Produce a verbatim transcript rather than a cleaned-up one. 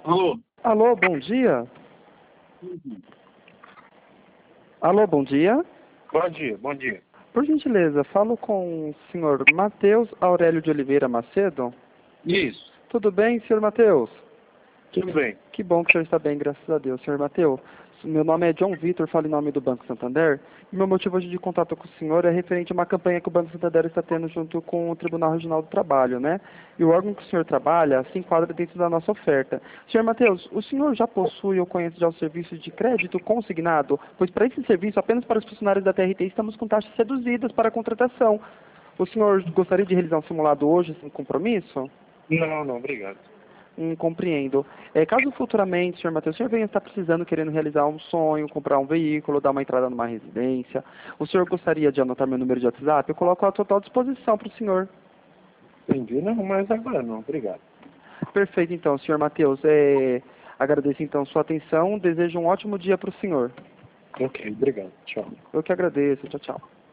Alô? Alô, bom dia. Uhum. Alô, bom dia. Bom dia, bom dia. Por gentileza, falo com o senhor Matheus Aurélio de Oliveira Macedo? Isso, Tudo bem, senhor Matheus? tudo bem. Que bom que o senhor está bem, graças a Deus. Senhor Matheus, meu nome é John Vitor, falo em nome do Banco Santander. E meu motivo hoje de contato com o senhor é referente a uma campanha que o Banco Santander está tendo junto com o Tribunal Regional do Trabalho, né? E o órgão que o senhor trabalha se enquadra dentro da nossa oferta. Senhor Matheus, o senhor já possui ou conhece já o serviço de crédito consignado? Pois para esse serviço, apenas para os funcionários da T R T, estamos com taxas reduzidas para a contratação. O senhor gostaria de realizar um simulado hoje sem compromisso? Não, não, obrigado. Hum, compreendo. É, caso futuramente, senhor Matheus, o senhor venha estar precisando, querendo realizar um sonho, comprar um veículo, dar uma entrada numa residência, o senhor gostaria de anotar meu número de WhatsApp? Eu coloco à total disposição para o senhor. Entendi, não, mas agora não, obrigado. Perfeito, então, senhor Matheus. É, agradeço, então, sua atenção. Desejo um ótimo dia para o senhor. Ok, obrigado, tchau. Eu que agradeço. Tchau, tchau.